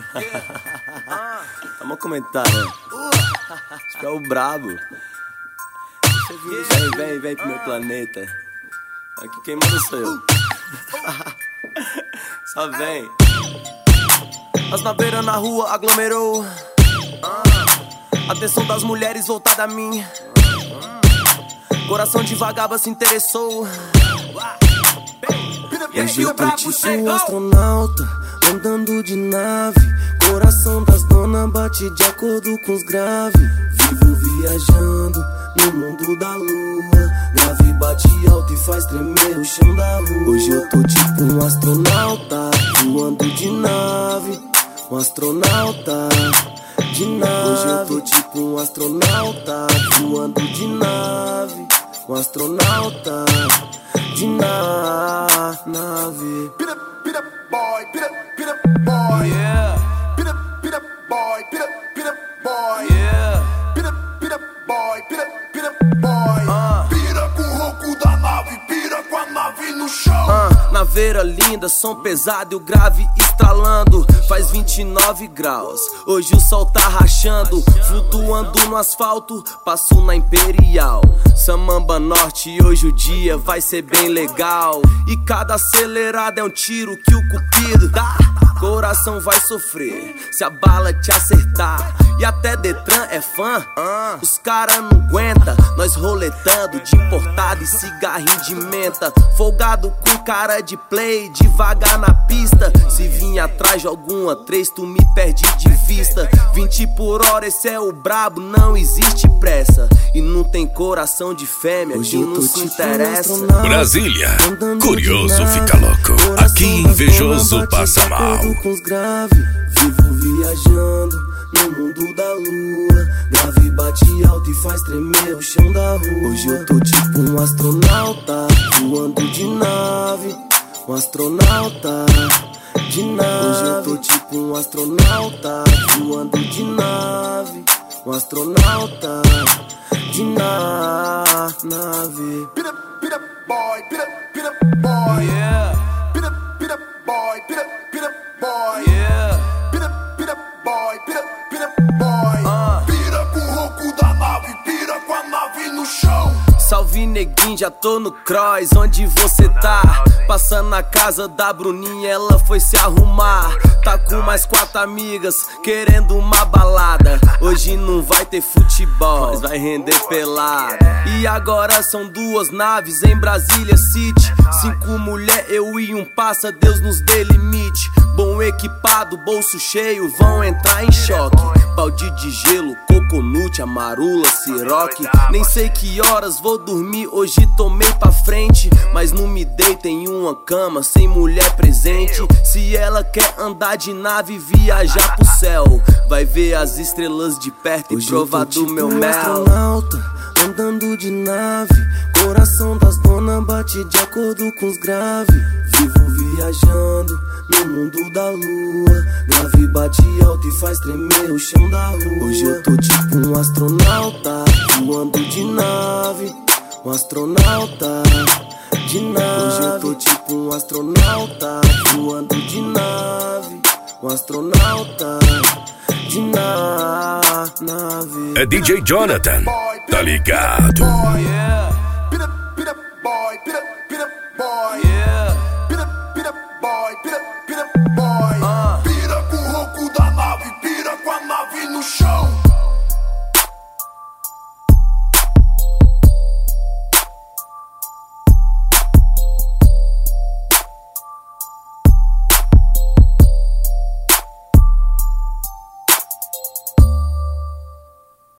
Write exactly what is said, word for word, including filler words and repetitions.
Dá um comentário. Acho que é o brabo. Vem, vem, vem pro meu planeta. Aqui quem manda sou eu. Só vem. As naveiras na rua aglomerou. Atenção das mulheres voltada a mim. Coração de vagaba se interessou. Hoje eu tô tipo um astronauta, andando de nave. Coração das donas bate de acordo com os graves. Vivo viajando no mundo da lua. Grave bate alto e faz tremer o chão da rua. Hoje eu tô tipo um astronauta, voando de nave. Um astronauta de nave. Hoje eu tô tipo um astronauta, voando de nave. Um astronauta de na nave. Pit up, pit up, boy, pit up, pit up, boy. Yeah. Pit up, pit up, boy, pit up, pit up, boy. Yeah. Pit up, pit up, boy, pit up, pit up, boy. Uh. Pira com o ronco da nave, pira com a nave no chão. Uh, naveira linda, som pesado e o grave estralando. Faz vinte e nove graus, hoje o sol tá rachando. Flutuando no asfalto, passo na Imperial. Samamba Norte, hoje o dia vai ser bem legal. E cada acelerada é um tiro que o cupido dá. Coração vai sofrer se a bala te acertar. E até Detran é fã, os cara não aguenta. Nós roletando de importado e cigarrinho de menta. Folgado com cara de play, devagar na pista. Se vir atrás de alguma três, tu me perde de vista. Vinte por hora, esse é o brabo, não existe pressa. E não tem coração de fêmea que não se interessa. Brasília, curioso fica louco, aqui invejoso passa mal. Com os grave, vivo viajando no mundo da lua. Grave bate alto e faz tremer o chão da rua. Hoje eu tô tipo um astronauta, voando de nave. Um astronauta de nave. Hoje eu tô tipo um astronauta, voando de nave. Um astronauta de na nave. Pit up, pit up, boy, pit up, pit up, boy. Yeah. Pit up, pit up, boy, pit up, pit up, boy. Yeah. Pit up, pit up, boy, pit up, pit up, boy. Uh. Pira com o ronco da nave, pira com a nave no chão. Salve neguinho, já tô no cross, onde você tá? Passando na casa da Bruninha, ela foi se arrumar. Tá com mais quatro amigas, querendo uma balada. Hoje não vai ter futebol, mas vai render pelada. E agora são duas naves em Brasília City. Cinco mulher, eu e um passa, Deus nos dê limite. Bom equipado, bolso cheio, vão entrar em choque. Balde de gelo, coconut, amarula, siroque. Nem sei que horas vou dormir, hoje tomei pra frente. Mas não me deito em uma cama sem mulher presente. Se ela quer andar de nave, viajar pro céu, vai ver as estrelas de perto e provar do meu mel. Astronauta, andando de nave. Coração das donas bate de acordo com os graves. Vivo viajando no mundo da lua. Grave bate alto e faz tremer o chão da rua. Hoje eu tô tipo um astronauta, voando de nave. Um astronauta de nave. Hoje eu tô tipo um astronauta, voando de nave. Um astronauta de na nave. É D J Jonathan, tá ligado? Yeah.